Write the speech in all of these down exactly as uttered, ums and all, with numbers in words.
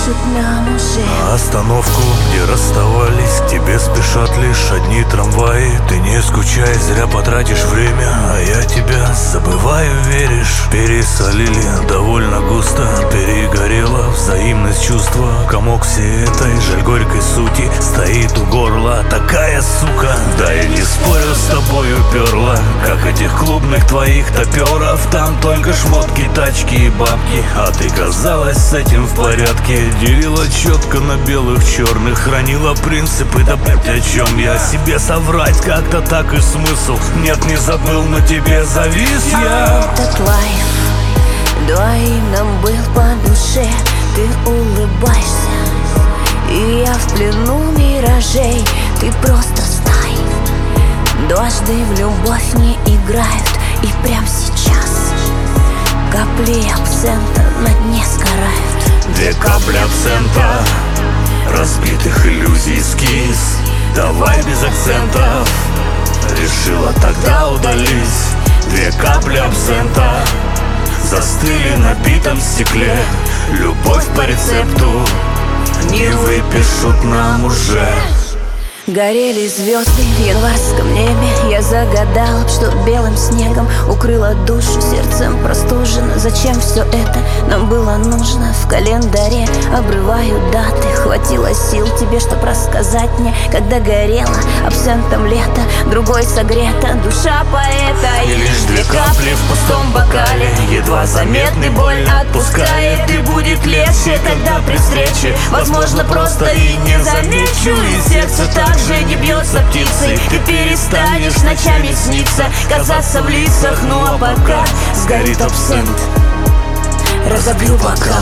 выпишут нам уже. Остановку, где расставались, к тебе спешат лишь одни трамваи. Ты не скучай, зря потратишь время, а я тебя забываю, веришь. Пересолили довольно густо, перегорела взаимность чувства. Комок всей этой жаль горькой сути стоит у горла такая сука. Да я не спорю, с тобой уперла, как этих клубных твоих топеров. Там только шмотки, тачки и бабки, а ты казалась с этим в порядке. Делила четко на белых, черных, хранила принципы, да блять, о чем я себе соврать как-то так и смысл. Нет, не забыл, но тебе завис я. Этот лайф двоим нам был по душе. Ты улыбаешься, и я в плену миражей. Ты просто знай, дважды в любовь не играют. И прям сейчас капли абсента на дне сгорают. Две капли абсента, разбитых иллюзий эскиз. Давай без акцентов, решила тогда удалить. Две капли абсента застыли на битом стекле. Любовь по рецепту не выпишут нам уже. Горели звезды в январском небе. Я загадала, что белым снегом укрыла душу, сердцем простужена. Зачем все это нам было нужно? В календаре обрываю даты. Хватило сил тебе, чтоб рассказать мне, когда горело абсентом лето, другой согрета душа поэта. И лишь две капли в пустом бокале, едва заметный, боль отпускает. И будет легче тогда при встрече, возможно, просто и не замечу. И сердце так же не бьется птицей. Ты перестанешь ночами сниться, казаться в лицах. Ну а пока сгорит абсент, разобью бокал.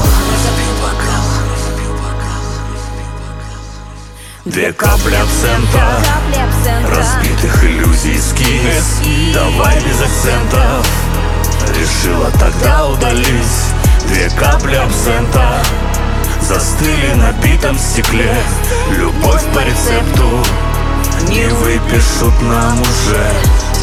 Две капли абсента, разбитых иллюзий эскиз. Давай без акцентов, решила тогда удалить. Две капли абсента застыли на битом стекле. Любовь по рецепту не выпишут нам уже.